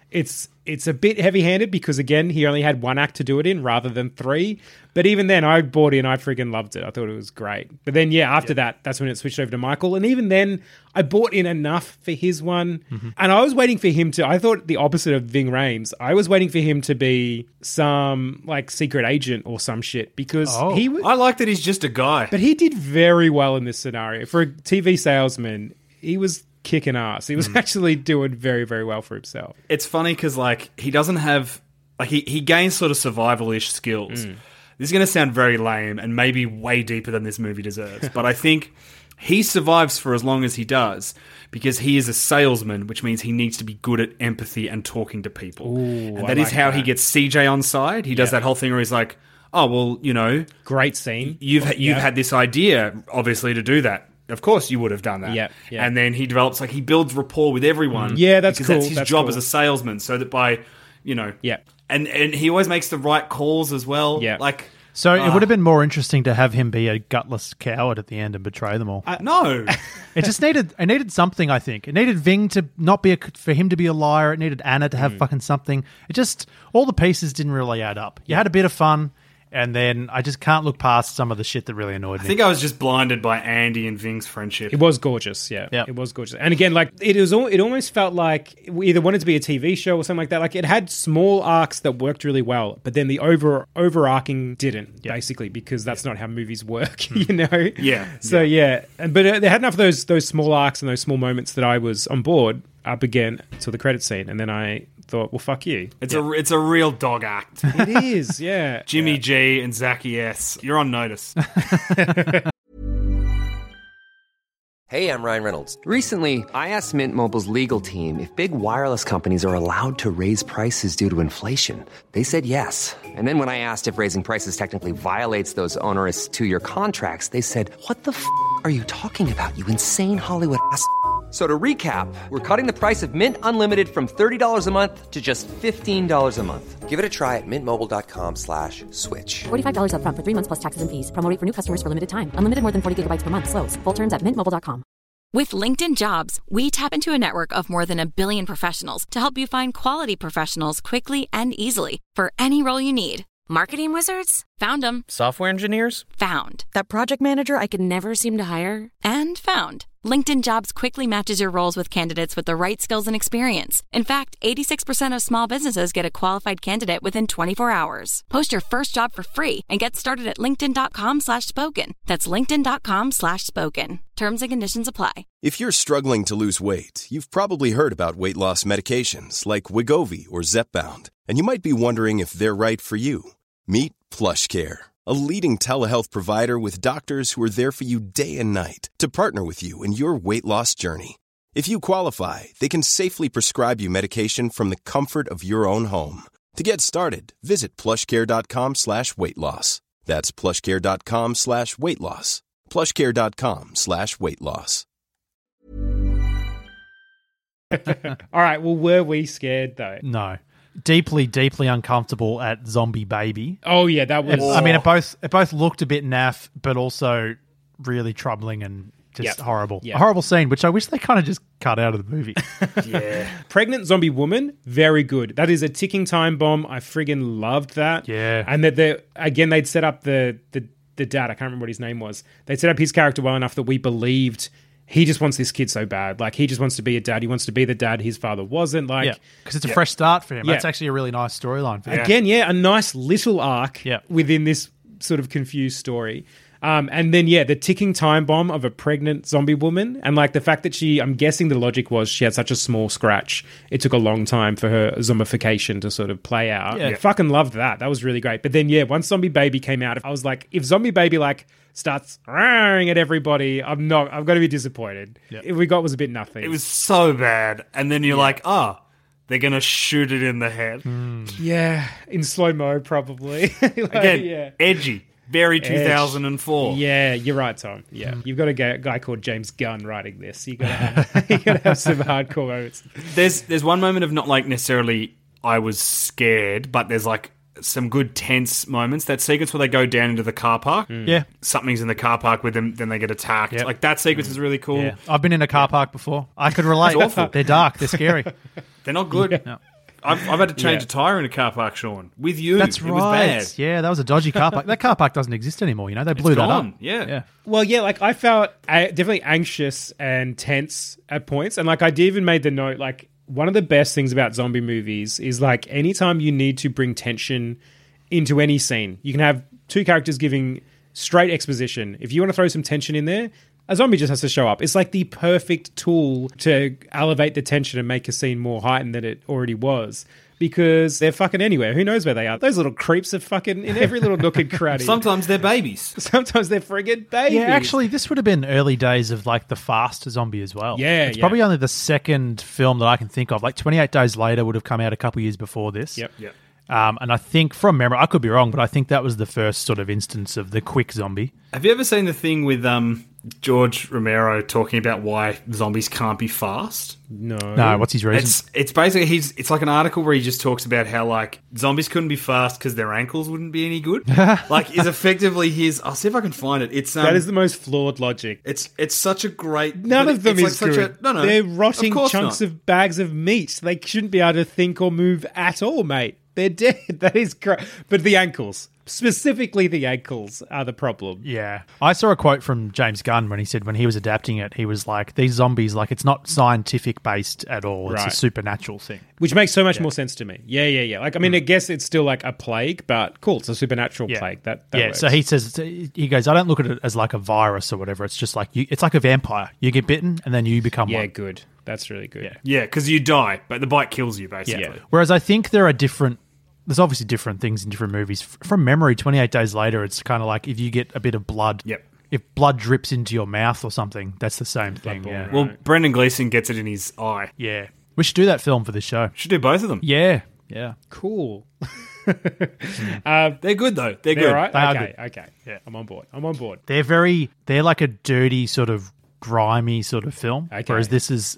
[SPEAKER 6] It's a bit heavy-handed because, again, he only had one act to do it in rather than 3. But even then, I bought in. I freaking loved it. I thought it was great. But then, after that, that's when it switched over to Michael. And even then, I bought in enough for his one. Mm-hmm. And I was waiting for him to... I thought the opposite of Ving Rhames. I was waiting for him to be some, like, secret agent or some shit because he was...
[SPEAKER 4] I like that he's just a guy.
[SPEAKER 6] But he did very well in this scenario. For a TV salesman, he was... kicking ass. He was actually doing very, very well for himself.
[SPEAKER 4] It's funny because, like, he doesn't have... Like, he gains sort of survival-ish skills. This is going to sound very lame and maybe way deeper than this movie deserves, but I think he survives for as long as he does because he is a salesman, which means he needs to be good at empathy and talking to people.
[SPEAKER 6] Ooh,
[SPEAKER 4] and that is how he gets CJ on side. He does that whole thing where he's like, oh, well, you know...
[SPEAKER 6] Great scene.
[SPEAKER 4] You've had this idea, obviously, to do that. Of course you would have done that.
[SPEAKER 6] Yeah.
[SPEAKER 4] And then he develops, like, he builds rapport with everyone.
[SPEAKER 6] Yeah, that's
[SPEAKER 4] because
[SPEAKER 6] cool.
[SPEAKER 4] That's his job as a salesman, so that by, you know...
[SPEAKER 6] Yeah.
[SPEAKER 4] And he always makes the right calls as well.
[SPEAKER 6] Yeah.
[SPEAKER 4] Like...
[SPEAKER 7] So it would have been more interesting to have him be a gutless coward at the end and betray them all.
[SPEAKER 4] No.
[SPEAKER 7] It just needed something, I think. It needed Ving to not be for him to be a liar. It needed Anna to have fucking something. It just, all the pieces didn't really add up. You had a bit of fun. And then I just can't look past some of the shit that really annoyed me.
[SPEAKER 4] I think I was just blinded by Andy and Ving's friendship.
[SPEAKER 6] It was gorgeous, yeah.
[SPEAKER 7] Yep.
[SPEAKER 6] It was gorgeous. And again, like, it almost felt like we either wanted to be a TV show or something like that. Like, it had small arcs that worked really well, but then the overarching didn't, basically, because that's not how movies work, you know?
[SPEAKER 4] Yeah.
[SPEAKER 6] So, but they had enough of those small arcs and those small moments that I was on board up again to the credit scene, and then I thought, well, fuck you.
[SPEAKER 4] It's a real dog act.
[SPEAKER 6] It is, yeah.
[SPEAKER 4] Jimmy G and Zachy S. You're on notice.
[SPEAKER 1] Hey, I'm Ryan Reynolds. Recently, I asked Mint Mobile's legal team if big wireless companies are allowed to raise prices due to inflation. They said yes. And then when I asked if raising prices technically violates those onerous 2-year contracts, they said, what the f*** are you talking about, you insane Hollywood ass f- So to recap, we're cutting the price of Mint Unlimited from $30 a month to just $15 a month. Give it a try at mintmobile.com/switch.
[SPEAKER 2] $45 up front for 3 months plus taxes and fees. Promo rate for new customers for limited time. Unlimited more than 40 gigabytes per month. Slows full terms at mintmobile.com.
[SPEAKER 3] With LinkedIn Jobs, we tap into a network of more than 1 billion professionals to help you find quality professionals quickly and easily for any role you need. Marketing wizards? Found them.
[SPEAKER 8] Software engineers?
[SPEAKER 3] Found.
[SPEAKER 2] That project manager I could never seem to hire?
[SPEAKER 3] And found. LinkedIn Jobs quickly matches your roles with candidates with the right skills and experience. In fact, 86% of small businesses get a qualified candidate within 24 hours. Post your first job for free and get started at linkedin.com/spoken. That's linkedin.com/spoken. Terms and conditions apply.
[SPEAKER 9] If you're struggling to lose weight, you've probably heard about weight loss medications like Wegovy or Zepbound, and you might be wondering if they're right for you. Meet PlushCare, a leading telehealth provider with doctors who are there for you day and night to partner with you in your weight loss journey. If you qualify, they can safely prescribe you medication from the comfort of your own home. To get started, visit plushcare.com/weight-loss. That's plushcare.com/weight-loss. plushcare.com/weight-loss.
[SPEAKER 6] All right, well, were we scared, though?
[SPEAKER 7] No. Deeply, deeply uncomfortable at Zombie Baby.
[SPEAKER 6] Oh, yeah, that was...
[SPEAKER 7] I mean, it both looked a bit naff, but also really troubling and just horrible.
[SPEAKER 6] Yep.
[SPEAKER 7] A horrible scene, which I wish they kind of just cut out of the movie.
[SPEAKER 4] Yeah.
[SPEAKER 6] Pregnant zombie woman, very good. That is a ticking time bomb. I friggin' loved that.
[SPEAKER 7] Yeah.
[SPEAKER 6] And that they'd set up the dad. I can't remember what his name was. They'd set up his character well enough that we believed he just wants this kid so bad. Like, he just wants to be a dad. He wants to be the dad his father wasn't. Like,
[SPEAKER 7] Yeah, because it's a fresh start for him. That's actually a really nice storyline for him.
[SPEAKER 6] Again, a nice little arc
[SPEAKER 7] Yeah.
[SPEAKER 6] within this sort of confused story. And then, the ticking time bomb of a pregnant zombie woman. And, like, the fact that I'm guessing the logic was she had such a small scratch. It took a long time for her zombification to sort of play out.
[SPEAKER 7] Yeah.
[SPEAKER 6] I fucking loved that. That was really great. But then, once Zombie Baby came out, I was like, if Zombie Baby, like, starts roaring at everybody, I'm going to be disappointed.
[SPEAKER 7] Yep.
[SPEAKER 6] What we got was a bit nothing.
[SPEAKER 4] It was so bad. And then you're like, they're going to shoot it in the head.
[SPEAKER 6] Yeah, in slow-mo, probably.
[SPEAKER 4] Again, edgy. Very 2004.
[SPEAKER 6] Yeah, you're right, Tom. Yeah, you've got a guy called James Gunn writing this. You got to have some hardcore moments.
[SPEAKER 4] There's one moment of not like necessarily I was scared, but there's like some good tense moments. That sequence where they go down into the car park.
[SPEAKER 7] Yeah.
[SPEAKER 4] Something's in the car park with them, then they get attacked.
[SPEAKER 7] Yep.
[SPEAKER 4] Like that sequence is really cool.
[SPEAKER 7] Yeah. I've been in a car park before. I could relate.
[SPEAKER 4] It's awful.
[SPEAKER 7] They're dark. They're scary.
[SPEAKER 4] They're not good.
[SPEAKER 7] No.
[SPEAKER 4] I've had to change a tyre in a car park, Sean, with you.
[SPEAKER 7] That's
[SPEAKER 4] it
[SPEAKER 7] right.
[SPEAKER 4] was bad.
[SPEAKER 7] Yeah, that was a dodgy car park. That car park doesn't exist anymore. They blew that
[SPEAKER 4] gone.
[SPEAKER 7] up.
[SPEAKER 4] Yeah.
[SPEAKER 6] Well, yeah, like I felt definitely anxious and tense at points. And like I did even made the note, like one of the best things about zombie movies is like anytime you need to bring tension into any scene, you can have two characters giving straight exposition. If you want to throw some tension in there, a zombie just has to show up. It's like the perfect tool to elevate the tension and make a scene more heightened than it already was. Because they're fucking anywhere. Who knows where they are? Those little creeps are fucking in every little nook and cranny.
[SPEAKER 4] Sometimes they're babies.
[SPEAKER 6] Sometimes they're friggin' babies.
[SPEAKER 7] Yeah, actually, this would have been early days of like the fast zombie as well.
[SPEAKER 6] Yeah,
[SPEAKER 7] it's probably only the second film that I can think of. Like 28 Days Later would have come out a couple years before this.
[SPEAKER 6] Yep.
[SPEAKER 7] And I think from memory, I could be wrong, but I think that was the first sort of instance of the quick zombie.
[SPEAKER 4] Have you ever seen the thing with George Romero talking about why zombies can't be fast?
[SPEAKER 7] No, what's his reason?
[SPEAKER 4] It's basically it's like an article where he just talks about how like zombies couldn't be fast because their ankles wouldn't be any good. Like is effectively his. I'll see if I can find it. It's
[SPEAKER 6] that is the most flawed logic.
[SPEAKER 4] It's such a great.
[SPEAKER 6] None of them is
[SPEAKER 4] like
[SPEAKER 6] good.
[SPEAKER 4] No,
[SPEAKER 6] they're rotting
[SPEAKER 4] of
[SPEAKER 6] chunks
[SPEAKER 4] not.
[SPEAKER 6] of bags of meat. They shouldn't be able to think or move at all, mate. They're dead. That is correct. But the ankles, specifically the ankles, are the problem.
[SPEAKER 7] Yeah. I saw a quote from James Gunn when he said when he was adapting it, he was like, these zombies, like, it's not scientific based at all. It's
[SPEAKER 6] Right.
[SPEAKER 7] a supernatural thing.
[SPEAKER 6] Which makes so much more sense to me. Yeah. Like, I mean, I guess it's still like a plague, but cool, it's a supernatural plague. That works.
[SPEAKER 7] So he says, he goes, I don't look at it as like a virus or whatever. It's just like, it's like a vampire. You get bitten and then you become
[SPEAKER 6] Yeah,
[SPEAKER 7] one.
[SPEAKER 6] good. That's really good.
[SPEAKER 4] Yeah, because you die, but the bite kills you basically.
[SPEAKER 6] Yeah.
[SPEAKER 7] Whereas I think there's obviously different things in different movies. From memory, 28 Days Later, it's kind of like if you get a bit of blood.
[SPEAKER 4] Yep.
[SPEAKER 7] If blood drips into your mouth or something, that's the same thing. Yeah.
[SPEAKER 6] Right.
[SPEAKER 4] Well, Brendan Gleeson gets it in his eye.
[SPEAKER 7] Yeah. We should do that film for the show.
[SPEAKER 4] Should do both of them.
[SPEAKER 7] Yeah. Yeah.
[SPEAKER 6] Cool.
[SPEAKER 4] They're good though. They're
[SPEAKER 6] They're
[SPEAKER 4] good.
[SPEAKER 6] right?
[SPEAKER 7] They are
[SPEAKER 6] Okay.
[SPEAKER 7] Yeah.
[SPEAKER 6] I'm on board.
[SPEAKER 7] They're like a dirty sort of grimy sort of film.
[SPEAKER 6] Okay.
[SPEAKER 7] Whereas this is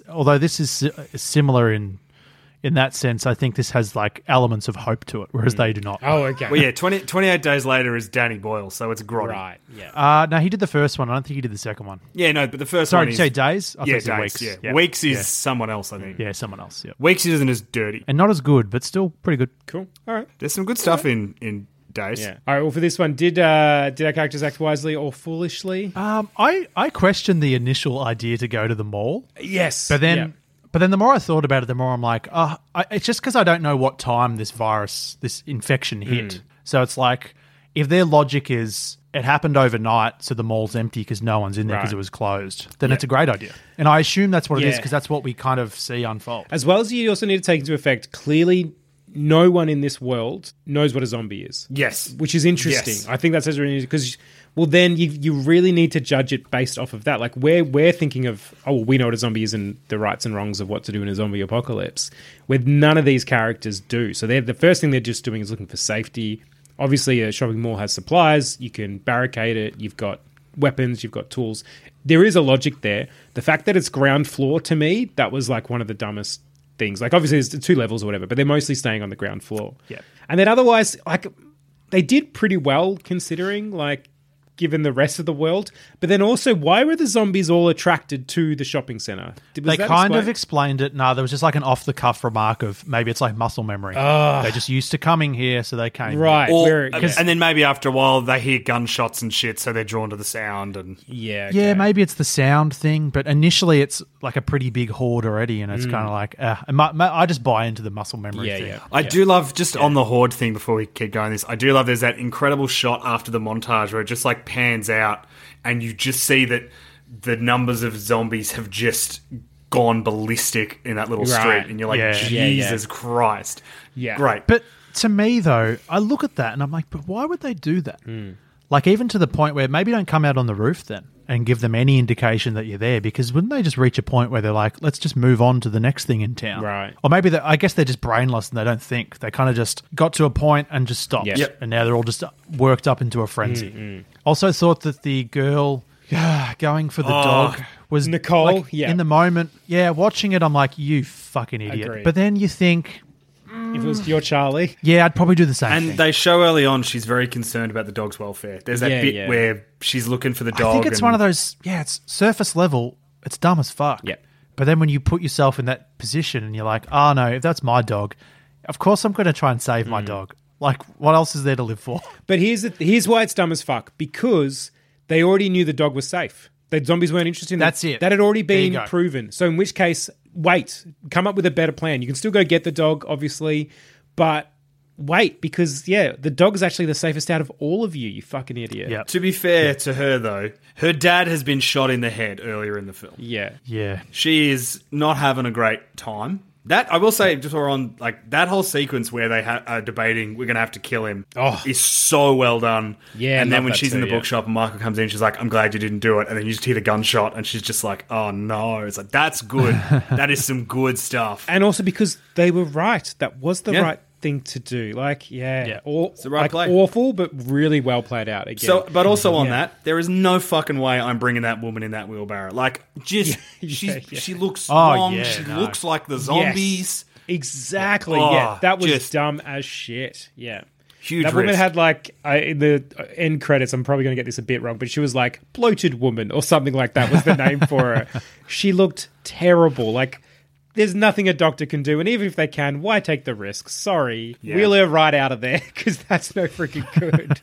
[SPEAKER 7] similar in that sense, I think this has like elements of hope to it, whereas they do not.
[SPEAKER 6] Oh, okay.
[SPEAKER 4] Well, yeah, 28 Days Later is Danny Boyle, so it's grotty.
[SPEAKER 6] Right, yeah.
[SPEAKER 7] No, he did the first one. I don't think he did the second one.
[SPEAKER 4] Yeah, no, but the first
[SPEAKER 7] Sorry,
[SPEAKER 4] one
[SPEAKER 7] did
[SPEAKER 4] is...
[SPEAKER 7] you say Days? I thought
[SPEAKER 4] Yeah,
[SPEAKER 7] you said
[SPEAKER 4] Days,
[SPEAKER 7] Weeks.
[SPEAKER 4] yeah. Weeks is someone else, I think.
[SPEAKER 7] Yeah, someone else. Yeah.
[SPEAKER 4] Weeks isn't as dirty.
[SPEAKER 7] And not as good, but still pretty good.
[SPEAKER 6] Cool. All right.
[SPEAKER 4] There's some good stuff in Days.
[SPEAKER 6] Yeah. All right, well, for this one, did our characters act wisely or foolishly?
[SPEAKER 7] I questioned the initial idea to go to the mall,
[SPEAKER 6] Yes.
[SPEAKER 7] but then the more I thought about it, the more I'm like, it's just because I don't know what time this infection hit. So it's like, if their logic is it happened overnight, so the mall's empty because no one's in there because it was closed, then it's a great idea. And I assume that's what it is because that's what we kind of see unfold.
[SPEAKER 6] As well as you also need to take into effect, clearly no one in this world knows what a zombie is.
[SPEAKER 4] Yes.
[SPEAKER 6] Which is interesting.
[SPEAKER 4] Yes.
[SPEAKER 6] I think that's really interesting because, well, then you really need to judge it based off of that. Like, we're thinking of, we know what a zombie is and the rights and wrongs of what to do in a zombie apocalypse, where none of these characters do. So the first thing they're just doing is looking for safety. Obviously, a shopping mall has supplies. You can barricade it. You've got weapons. You've got tools. There is a logic there. The fact that it's ground floor, to me, that was like one of the dumbest things. Like, obviously, there's 2 levels or whatever, but they're mostly staying on the ground floor.
[SPEAKER 7] Yeah.
[SPEAKER 6] And then otherwise, like, they did pretty well considering, like, given the rest of the world. But then also, why were the zombies all attracted to the shopping centre?
[SPEAKER 7] They kind of explained it. No, there was just like an off-the-cuff remark of maybe it's like muscle memory. They're just used to coming here, so they came.
[SPEAKER 6] Right.
[SPEAKER 4] Or, and then maybe after a while they hear gunshots and shit, so they're drawn to the sound. And
[SPEAKER 6] Yeah.
[SPEAKER 7] Yeah, maybe it's the sound thing, but initially it's like a pretty big horde already, and it's kind of like, I just buy into the muscle memory thing.
[SPEAKER 6] Yeah.
[SPEAKER 4] I do love, just on the horde thing before we keep going this, I do love there's that incredible shot after the montage where it just like pans out and you just see that the numbers of zombies have just gone ballistic in that little street, and you're like, Jesus Christ.
[SPEAKER 6] Yeah.
[SPEAKER 4] Great.
[SPEAKER 7] But to me, though, I look at that and I'm like, but why would they do that? Like, even to the point where maybe don't come out on the roof then and give them any indication that you're there, because wouldn't they just reach a point where they're like, let's just move on to the next thing in town?
[SPEAKER 6] Right.
[SPEAKER 7] Or maybe, I guess they're just brainless and they don't think. They kind of just got to a point and just stopped.
[SPEAKER 6] Yeah. Yep.
[SPEAKER 7] And now they're all just worked up into a frenzy. Also thought that the girl going for the dog was...
[SPEAKER 6] Nicole,
[SPEAKER 7] like, in the moment, watching it, I'm like, you fucking idiot.
[SPEAKER 6] Agreed.
[SPEAKER 7] But then you think...
[SPEAKER 6] If it was your Charlie.
[SPEAKER 7] Yeah, I'd probably do the same
[SPEAKER 4] And
[SPEAKER 7] thing.
[SPEAKER 4] they show early on she's very concerned about the dog's welfare. There's that bit where she's looking for the dog.
[SPEAKER 7] I think it's one of those, it's surface level, it's dumb as fuck.
[SPEAKER 6] Yep.
[SPEAKER 7] But then when you put yourself in that position and you're like, oh no, if that's my dog, Of course I'm going to try and save my dog. Like, what else is there to live for?
[SPEAKER 6] But here's why it's dumb as fuck. Because they already knew the dog was safe. The zombies weren't interested in that.
[SPEAKER 7] That's it.
[SPEAKER 6] That had already
[SPEAKER 7] There you
[SPEAKER 6] been
[SPEAKER 7] go.
[SPEAKER 6] proven. So in which case, wait. Come up with a better plan. You can still go get the dog, obviously, but wait, because, the dog's actually the safest out of all of you, you fucking idiot.
[SPEAKER 7] Yep.
[SPEAKER 4] To be fair to her, though, her dad has been shot in the head earlier in the film.
[SPEAKER 6] Yeah.
[SPEAKER 7] Yeah.
[SPEAKER 4] She is not having a great time. That, I will say, just we're on, like, that whole sequence where they are debating, we're going to have to kill him, is so well done.
[SPEAKER 6] Yeah,
[SPEAKER 4] and then
[SPEAKER 6] love
[SPEAKER 4] when
[SPEAKER 6] that
[SPEAKER 4] she's in
[SPEAKER 6] too,
[SPEAKER 4] the bookshop and Michael comes in, she's like, I'm glad you didn't do it. And then you just hear the gunshot and she's just like, oh no. It's like, that's good. That is some good stuff.
[SPEAKER 6] And also because they were right. That was the
[SPEAKER 4] Yeah.
[SPEAKER 6] right thing to do. Like,
[SPEAKER 4] It's the right
[SPEAKER 6] like
[SPEAKER 4] play.
[SPEAKER 6] awful, but really well played out again.
[SPEAKER 4] So, but also on that, there is no fucking way I'm bringing that woman in that wheelbarrow. Like, just, she looks long.
[SPEAKER 7] yeah,
[SPEAKER 4] She
[SPEAKER 7] no.
[SPEAKER 4] looks like the zombies.
[SPEAKER 6] Exactly.
[SPEAKER 4] Oh,
[SPEAKER 6] yeah, that was
[SPEAKER 4] just
[SPEAKER 6] dumb as shit. Yeah,
[SPEAKER 4] Huge
[SPEAKER 6] that woman
[SPEAKER 4] risk.
[SPEAKER 6] had like in the end credits. I'm probably going to get this a bit wrong, but she was like bloated woman or something like that was the name for her. She looked terrible. Like there's nothing a doctor can do, and even if they can, why take the risk? Sorry, wheel her right out of there because that's no freaking good.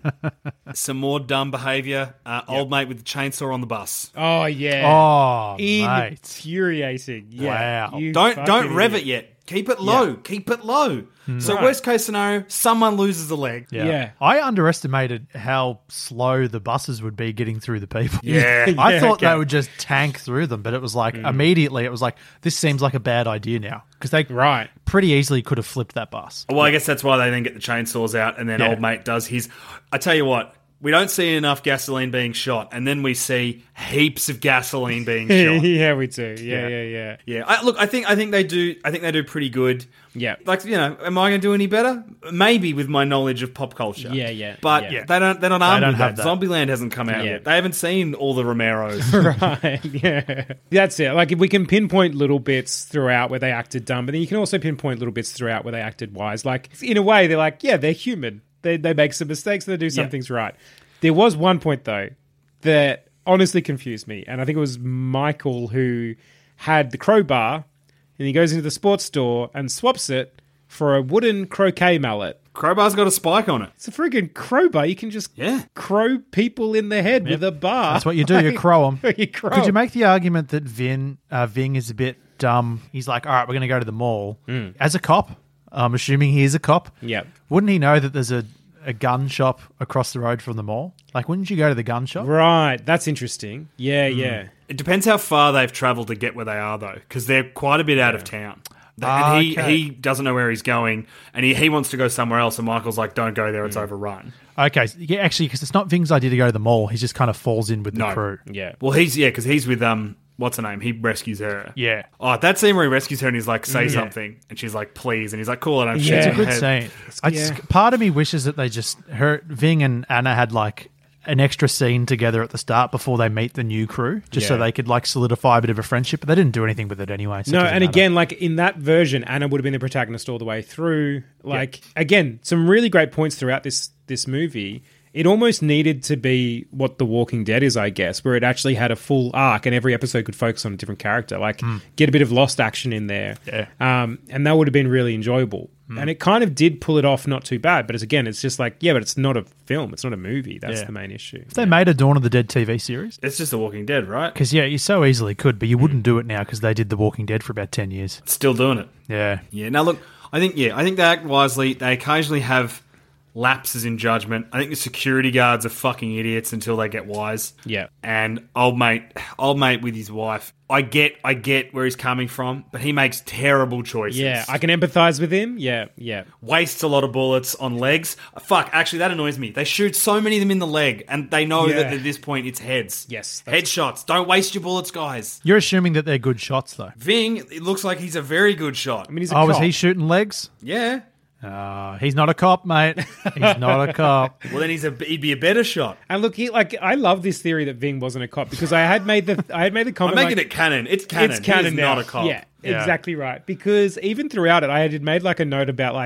[SPEAKER 4] Some more dumb behaviour. Old mate with the chainsaw on the bus.
[SPEAKER 6] Oh yeah.
[SPEAKER 7] Oh, mate.
[SPEAKER 6] Infuriating. Yeah.
[SPEAKER 7] Wow.
[SPEAKER 6] You
[SPEAKER 4] Don't
[SPEAKER 6] fucking
[SPEAKER 4] rev
[SPEAKER 6] idiot.
[SPEAKER 4] it yet. Keep it low. Keep it low. So
[SPEAKER 6] Right.
[SPEAKER 4] worst case scenario, someone loses a leg.
[SPEAKER 6] Yeah.
[SPEAKER 7] I underestimated how slow the buses would be getting through the people.
[SPEAKER 4] Yeah.
[SPEAKER 7] I thought
[SPEAKER 6] okay.
[SPEAKER 7] they would just tank through them, but it was like immediately it was like, this seems like a bad idea now. Because they
[SPEAKER 6] Right.
[SPEAKER 7] pretty easily could have flipped that bus.
[SPEAKER 4] Well, I guess that's why they then get the chainsaws out, and then
[SPEAKER 7] Yeah.
[SPEAKER 4] old mate does his. I tell you what, we don't see enough gasoline being shot, and then we see heaps of gasoline being shot.
[SPEAKER 6] Yeah, we do. Yeah.
[SPEAKER 4] Yeah, I think they do. I think they do pretty good.
[SPEAKER 6] Yeah.
[SPEAKER 4] Like, you know, am I going to do any better? Maybe with my knowledge of pop culture.
[SPEAKER 6] Yeah.
[SPEAKER 4] But
[SPEAKER 6] Yeah.
[SPEAKER 4] they're not armed
[SPEAKER 7] don't
[SPEAKER 4] with
[SPEAKER 7] have
[SPEAKER 4] that.
[SPEAKER 7] that.
[SPEAKER 4] Zombieland hasn't come out
[SPEAKER 6] Yeah.
[SPEAKER 4] yet. They haven't seen all the Romeros.
[SPEAKER 6] Right, yeah. That's it. Like, if we can pinpoint little bits throughout where they acted dumb, but then you can also pinpoint little bits throughout where they acted wise. Like, in a way, they're like, yeah, they're human. They make some mistakes, they do some things right. There was one point, though, that honestly confused me, and I think it was Michael who had the crowbar, and he goes into the sports store and swaps it for a wooden croquet mallet.
[SPEAKER 4] Crowbar's got a spike on it.
[SPEAKER 6] It's a friggin' crowbar. You can just crow people in the head with a bar.
[SPEAKER 7] That's what you do. You crow them.
[SPEAKER 6] You crow.
[SPEAKER 7] Could you make the argument that Ving is a bit dumb? He's like, all right, we're going to go to the mall. As a cop, I'm assuming he is a cop.
[SPEAKER 6] Yep.
[SPEAKER 7] Wouldn't he know that there's a gun shop across the road from the mall? Like, wouldn't you go to the gun shop?
[SPEAKER 6] Right, that's interesting. Yeah.
[SPEAKER 4] It depends how far they've travelled to get where they are, though, because they're quite a bit out of town. And he doesn't know where he's going, and he wants to go somewhere else, and Michael's like, don't go there, it's overrun.
[SPEAKER 7] Okay, yeah, actually, because it's not Ving's idea to go to the mall. He just kind of falls in with the crew.
[SPEAKER 6] Yeah.
[SPEAKER 4] Well, because he's with, what's her name? He rescues her.
[SPEAKER 7] Yeah.
[SPEAKER 4] Oh, that scene where he rescues her and he's like, say something, and she's like, please, and he's like, cool, I don't shoot
[SPEAKER 6] Yeah.
[SPEAKER 4] you
[SPEAKER 6] It's
[SPEAKER 4] in
[SPEAKER 7] Good
[SPEAKER 4] the head.
[SPEAKER 7] scene. Part of me wishes that they just Ving and Anna had like an extra scene together at the start before they meet the new crew, just so
[SPEAKER 6] Yeah.
[SPEAKER 7] they could like solidify a bit of a friendship. But they didn't do anything with it anyway. So it
[SPEAKER 6] No,
[SPEAKER 7] doesn't
[SPEAKER 6] and
[SPEAKER 7] matter.
[SPEAKER 6] again, like in that version, Anna would have been the protagonist all the way through. Like, again, some really great points throughout this movie. It almost needed to be what The Walking Dead is, I guess, where it actually had a full arc and every episode could focus on a different character. Like, get a bit of Lost action in there.
[SPEAKER 7] Yeah.
[SPEAKER 6] And that would have been really enjoyable. And it kind of did pull it off not too bad. But it's just like, yeah, but it's not a film. It's not a movie. That's the main issue.
[SPEAKER 7] If they made a Dawn of the Dead TV series,
[SPEAKER 4] It's just The Walking Dead, right?
[SPEAKER 7] because you so easily could, but you wouldn't do it now because they did The Walking Dead for about 10 years.
[SPEAKER 4] Still doing it.
[SPEAKER 7] Yeah.
[SPEAKER 4] Yeah. Now, look, I think they act wisely. They occasionally have lapses in judgment. I think the security guards are fucking idiots until they get wise.
[SPEAKER 6] Yeah.
[SPEAKER 4] And old mate with his wife, I get where he's coming from, but he makes terrible choices.
[SPEAKER 6] Yeah, I can empathize with him. Yeah.
[SPEAKER 4] Wastes a lot of bullets on legs. Fuck, actually, that annoys me. They shoot so many of them in the leg, and they know that at this point it's heads.
[SPEAKER 6] Yes,
[SPEAKER 4] Headshots. Don't waste your bullets, guys.
[SPEAKER 7] You're assuming that they're good shots, though.
[SPEAKER 4] Ving, it looks like he's a very good shot.
[SPEAKER 6] I mean, he's a
[SPEAKER 7] Oh,
[SPEAKER 6] cop.
[SPEAKER 7] was he shooting legs?
[SPEAKER 4] Yeah.
[SPEAKER 7] He's not a cop, mate. He's not a cop.
[SPEAKER 4] Well, then he'd be a better shot.
[SPEAKER 6] And look, I love this theory that Ving wasn't a cop because I had made the
[SPEAKER 4] I'm
[SPEAKER 6] comment.
[SPEAKER 4] making it canon. It's canon.
[SPEAKER 6] It's canon
[SPEAKER 4] He is
[SPEAKER 6] now.
[SPEAKER 4] not a cop.
[SPEAKER 6] Yeah, exactly right. Because even throughout it, I had made like a note about like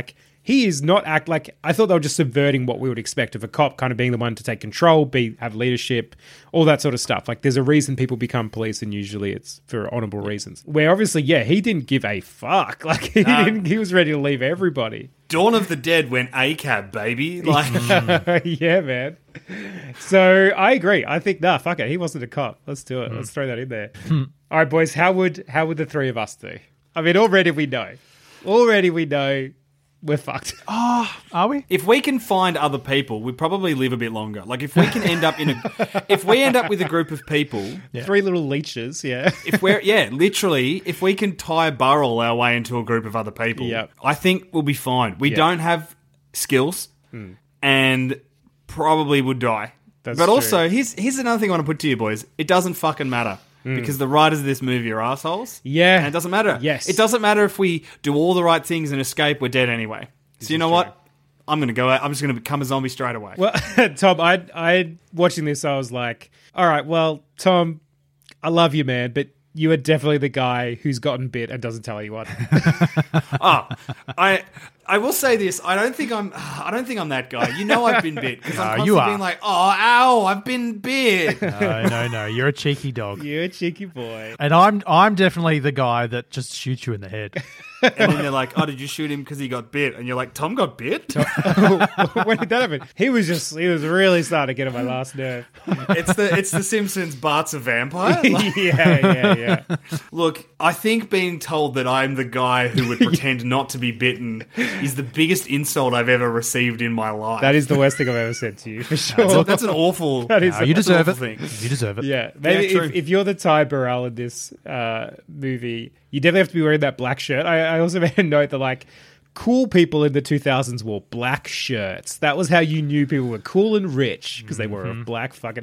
[SPEAKER 6] he is not like, I thought they were just subverting what we would expect of a cop, kind of being the one to take control, have leadership, all that sort of stuff. Like, there's a reason people become police, and usually it's for honorable reasons. Where obviously, he didn't give a fuck. Like, he was ready to leave everybody.
[SPEAKER 4] Dawn of the Dead went ACAB, baby. Like,
[SPEAKER 6] Yeah, man. So I agree. I think, fuck it. He wasn't a cop. Let's do it. Let's throw that in there. All right, boys. How would the three of us do? I mean, already we know we're fucked.
[SPEAKER 7] Are we?
[SPEAKER 4] if we can find other people, we probably live a bit longer. Like, if we can end up if we end up with a group of people,
[SPEAKER 6] Three little leeches,
[SPEAKER 4] if we can tie Burrell our way into a group of other people,
[SPEAKER 6] Yep.
[SPEAKER 4] I think we'll be fine. We don't have skills and probably would die.
[SPEAKER 6] That's
[SPEAKER 4] but
[SPEAKER 6] true.
[SPEAKER 4] also, here's another thing I want to put to you, boys. It doesn't fucking matter. Because the writers of this movie are assholes.
[SPEAKER 6] Yeah.
[SPEAKER 4] And it doesn't matter.
[SPEAKER 6] Yes.
[SPEAKER 4] It doesn't matter if we do all the right things and escape, we're dead anyway. So you know what? I'm going to go out. I'm just going to become a zombie straight away.
[SPEAKER 6] Well, Tom, I watching this, I was like, all right, well, Tom, I love you, man, but you are definitely the guy who's gotten bit and doesn't tell anyone.
[SPEAKER 4] I will say this. I don't think I'm that guy. You know I've been bit because I'm
[SPEAKER 7] you
[SPEAKER 4] constantly
[SPEAKER 7] are.
[SPEAKER 4] being like, oh, ow, I've been bit.
[SPEAKER 7] No. You're a cheeky dog.
[SPEAKER 6] You're a cheeky boy.
[SPEAKER 7] And I'm definitely the guy that just shoots you in the head.
[SPEAKER 4] And then they're like, oh, did you shoot him because he got bit? And you're like, Tom got bit?
[SPEAKER 6] When did that happen? He was really starting to get on my last nerve.
[SPEAKER 4] It's the Simpsons. Bart's a vampire. Like,
[SPEAKER 6] Yeah.
[SPEAKER 4] look, I think being told that I'm the guy who would pretend not to be bitten is the biggest insult I've ever received in my life.
[SPEAKER 6] That is the worst thing I've ever said to you, for sure.
[SPEAKER 4] That's an awful.
[SPEAKER 6] That is
[SPEAKER 7] You
[SPEAKER 6] that's
[SPEAKER 7] deserve
[SPEAKER 4] awful
[SPEAKER 7] it.
[SPEAKER 4] thing.
[SPEAKER 7] You deserve it.
[SPEAKER 6] Yeah, maybe
[SPEAKER 4] Yeah, true.
[SPEAKER 6] if you're the Ty Burrell in this movie, you definitely have to be wearing that black shirt. I also made a note that, like, cool people in the 2000s wore black shirts. That was how you knew people were cool and rich, because they wore a black fucking...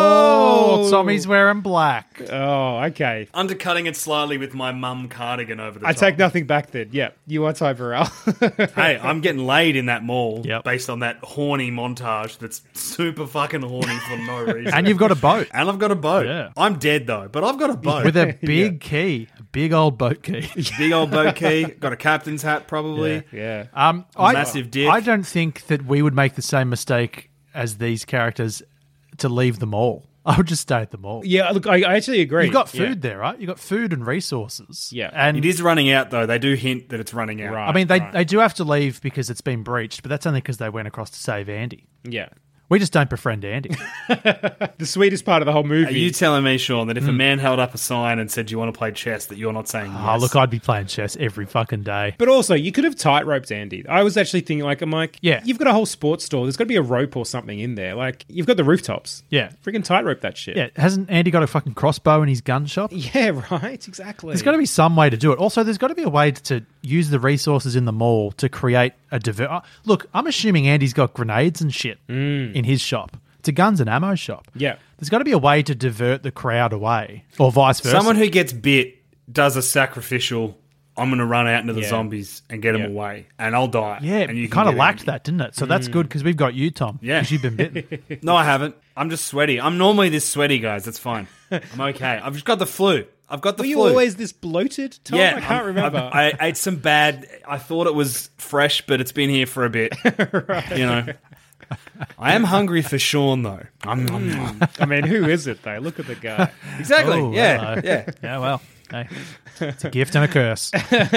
[SPEAKER 7] Oh, Tommy's wearing black.
[SPEAKER 6] Oh, okay.
[SPEAKER 4] Undercutting it slightly with my mum cardigan over the
[SPEAKER 6] I
[SPEAKER 4] top.
[SPEAKER 6] take nothing back then. Yeah, you are Ty Burrell.
[SPEAKER 4] Hey, I'm getting laid in that mall
[SPEAKER 7] Yep.
[SPEAKER 4] based on that horny montage that's super fucking horny for no reason.
[SPEAKER 7] And you've got a boat.
[SPEAKER 4] And I've got a boat.
[SPEAKER 7] Yeah.
[SPEAKER 4] I'm dead though, but I've got a boat.
[SPEAKER 7] With a big key. A big old boat key.
[SPEAKER 4] Big old boat key. Got a captain's hat probably.
[SPEAKER 6] Yeah.
[SPEAKER 4] Massive dick.
[SPEAKER 7] I don't think that we would make the same mistake as these characters to leave the mall. I would just stay at the mall.
[SPEAKER 6] Yeah, look, I actually agree.
[SPEAKER 7] You've got food there, right? You've got food and resources.
[SPEAKER 6] Yeah.
[SPEAKER 7] And
[SPEAKER 4] It is running out though. They do hint that it's running out.
[SPEAKER 6] Right.
[SPEAKER 7] I mean, they do have to leave because it's been breached, but that's only because they went across to save Andy.
[SPEAKER 6] Yeah.
[SPEAKER 7] We just don't befriend Andy.
[SPEAKER 6] The sweetest part of the whole movie.
[SPEAKER 4] Are you telling me, Sean, that if a man held up a sign and said, "Do you want to play chess?" that you're not saying yes?
[SPEAKER 7] Oh, look, I'd be playing chess every fucking day.
[SPEAKER 6] But also, you could have tight-roped Andy. I was actually thinking, like,
[SPEAKER 7] Yeah.
[SPEAKER 6] you've got a whole sports store. There's got to be a rope or something in there. Like, you've got the rooftops.
[SPEAKER 7] Yeah.
[SPEAKER 6] Freaking tightrope that shit.
[SPEAKER 7] Yeah, hasn't Andy got a fucking crossbow in his gun shop?
[SPEAKER 6] Yeah, right. Exactly.
[SPEAKER 7] There's got to be some way to do it. Also, there's got to be a way to use the resources in the mall to create a Look, I'm assuming Andy's got grenades and shit in his shop. It's a guns and ammo shop.
[SPEAKER 6] Yeah.
[SPEAKER 7] There's got to be a way to divert the crowd away, or vice versa.
[SPEAKER 4] Someone who gets bit does a sacrificial. I'm going to run out into the
[SPEAKER 6] Yeah.
[SPEAKER 4] zombies and get them
[SPEAKER 6] Yeah.
[SPEAKER 4] away, and I'll die.
[SPEAKER 7] yeah,
[SPEAKER 4] and you can
[SPEAKER 7] kind of
[SPEAKER 4] get
[SPEAKER 7] lacked
[SPEAKER 4] Andy.
[SPEAKER 7] that, didn't it? So that's good because we've got you, Tom.
[SPEAKER 4] Yeah.
[SPEAKER 7] because you've been bitten.
[SPEAKER 4] No, I haven't. I'm just sweaty. I'm normally this sweaty, guys. That's fine. I'm okay. I've just got the flu. I've got the
[SPEAKER 6] Were you
[SPEAKER 4] flu.
[SPEAKER 6] always this bloated, Tom?
[SPEAKER 4] Yeah,
[SPEAKER 6] I can't remember.
[SPEAKER 4] I ate some bad. I thought it was fresh, but it's been here for a bit. You know. I am hungry for Sean though.
[SPEAKER 6] I mean, who is it, though? Look at the guy.
[SPEAKER 4] Exactly.
[SPEAKER 7] Oh,
[SPEAKER 4] yeah.
[SPEAKER 7] hello.
[SPEAKER 4] Yeah.
[SPEAKER 7] Yeah, well, hey, it's a gift and a curse.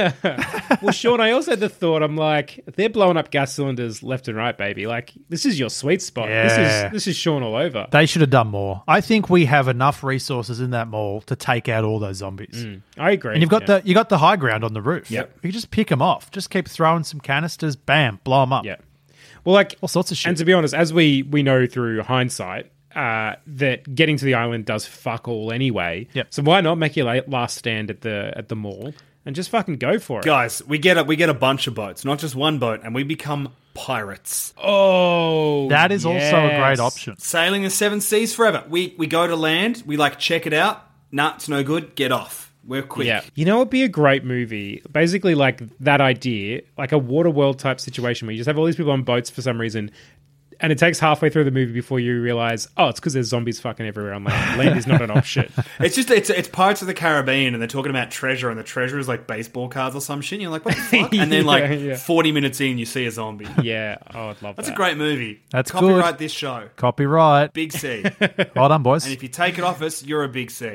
[SPEAKER 6] Well, Sean, I also had the thought, I'm like, they're blowing up gas cylinders left and right, baby. Like, this is your sweet spot.
[SPEAKER 7] Yeah.
[SPEAKER 6] This is Sean all over.
[SPEAKER 7] They should have done more. I think we have enough resources in that mall to take out all those zombies.
[SPEAKER 6] I agree.
[SPEAKER 7] And you've got you got the high ground on the roof.
[SPEAKER 4] Yep.
[SPEAKER 7] You just pick them off. Just keep throwing some canisters. Bam, blow them up.
[SPEAKER 6] Yeah. Well, like,
[SPEAKER 7] All sorts of shit.
[SPEAKER 6] and to be honest, as we know through hindsight, that getting to the island does fuck all anyway.
[SPEAKER 7] Yep.
[SPEAKER 6] So why not make your last stand at the mall and just fucking go for it?
[SPEAKER 4] Guys, we get a bunch of boats, not just one boat, and we become pirates.
[SPEAKER 6] Oh,
[SPEAKER 7] That is also a great
[SPEAKER 6] yes.
[SPEAKER 7] option.
[SPEAKER 4] Sailing the seven seas forever. We go to land, we like check it out. Nah, it's no good. Get off. We're quick.
[SPEAKER 6] Yeah. You know, it'd be a great movie. Basically, like that idea, like a Waterworld type situation where you just have all these people on boats for some reason, And it takes halfway through the movie before you realize, oh, it's because there's zombies fucking everywhere on land. Land is not an option.
[SPEAKER 4] It's Pirates of the Caribbean, and they're talking about treasure, and the treasure is like baseball cards or some shit. And you're like, what the fuck? And then 40 minutes in, you see a zombie.
[SPEAKER 6] Yeah, oh, I'd love that.
[SPEAKER 4] That's a great movie.
[SPEAKER 7] That's
[SPEAKER 4] Copyright
[SPEAKER 7] good.
[SPEAKER 4] this show.
[SPEAKER 7] Copyright.
[SPEAKER 4] Big C.
[SPEAKER 7] Well done, boys.
[SPEAKER 4] And if you take it off us, you're a big C.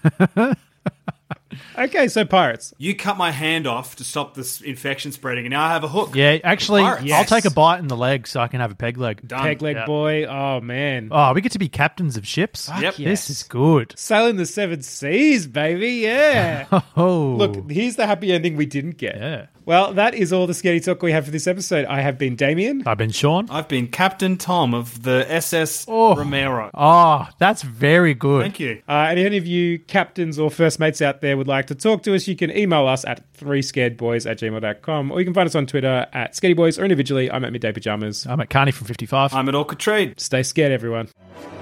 [SPEAKER 6] Okay, so pirates.
[SPEAKER 4] You cut my hand off to stop this infection spreading, and now I have a hook.
[SPEAKER 7] Yeah, actually,
[SPEAKER 4] Pirates.
[SPEAKER 7] I'll take a bite in the leg so I can have a peg leg.
[SPEAKER 4] Done.
[SPEAKER 6] Peg leg
[SPEAKER 7] Yeah.
[SPEAKER 6] boy. Oh, man.
[SPEAKER 7] Oh, we get to be captains of ships.
[SPEAKER 4] Yep.
[SPEAKER 7] This is good.
[SPEAKER 6] Sailing the seven seas, baby. Yeah.
[SPEAKER 7] Oh,
[SPEAKER 6] Look, here's the happy ending we didn't get.
[SPEAKER 7] Yeah.
[SPEAKER 6] Well, that is all the Sketty Talk we have for this episode. I have been Damien.
[SPEAKER 7] I've been Sean.
[SPEAKER 4] I've been Captain Tom of the SS
[SPEAKER 7] Oh.
[SPEAKER 4] Romero.
[SPEAKER 7] Oh, that's very good.
[SPEAKER 4] Thank you.
[SPEAKER 6] And if any of you captains or first mates out there would like to talk to us, you can email us at 3scaredboys@gmail.com, or you can find us on Twitter at SkettyBoys, or individually, I'm at Midday Pajamas.
[SPEAKER 7] I'm at Carney from 55.
[SPEAKER 4] I'm at Awkward Trade.
[SPEAKER 6] Stay scared, everyone.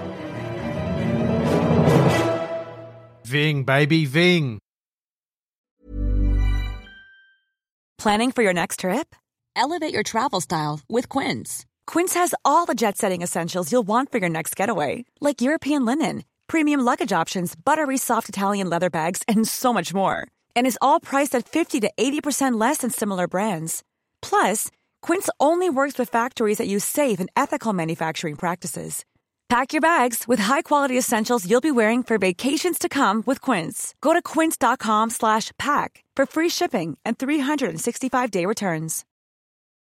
[SPEAKER 7] Ving, baby, Ving.
[SPEAKER 3] Planning for your next trip? Elevate your travel style with Quince. Quince has all the jet-setting essentials you'll want for your next getaway, like European linen, premium luggage options, buttery soft Italian leather bags, and so much more. And is all priced at 50 to 80% less than similar brands. Plus, Quince only works with factories that use safe and ethical manufacturing practices. Pack your bags with high-quality essentials you'll be wearing for vacations to come with Quince. Go to quince.com/pack for free shipping and 365-day returns.